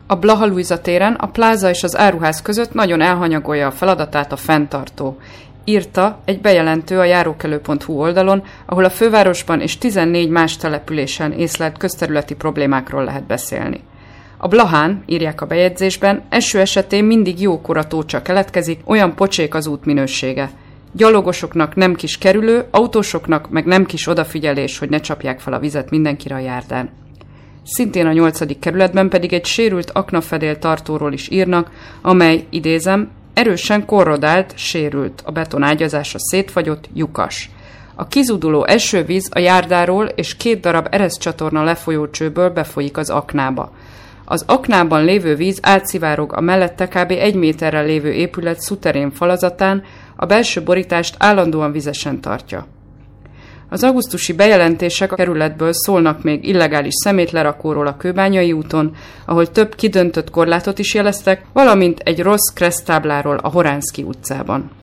A Blaha Lujza téren a pláza és az áruház között nagyon elhanyagolja a feladatát a fenntartó, írta egy bejelentő a járókelő.hu oldalon, ahol a fővárosban és 14 más településen észlelt közterületi problémákról lehet beszélni. A Blahán, írják a bejegyzésben, eső esetén mindig jókora tócsa keletkezik, olyan pocsék az út minősége. Gyalogosoknak nem kis kerülő, autósoknak meg nem kis odafigyelés, hogy ne csapják fel a vizet mindenkire a járdán. Szintén a 8. kerületben pedig egy sérült aknafedél tartóról is írnak, amely, idézem, erősen korrodált, sérült, a betonágyazása szétfagyott, lyukas. A kizuduló esővíz a járdáról és 2 darab ereszcsatorna lefolyócsőből befolyik az aknába. Az aknában lévő víz átszivárog a mellette kb. 1 méterrel lévő épület szuterén falazatán, a belső borítást állandóan vizesen tartja. Az augusztusi bejelentések a kerületből szólnak még illegális szemétlerakóról a Kőbányai úton, ahol több kidöntött korlátot is jeleztek, valamint egy rossz kereszttábláról a Horánszky utcában.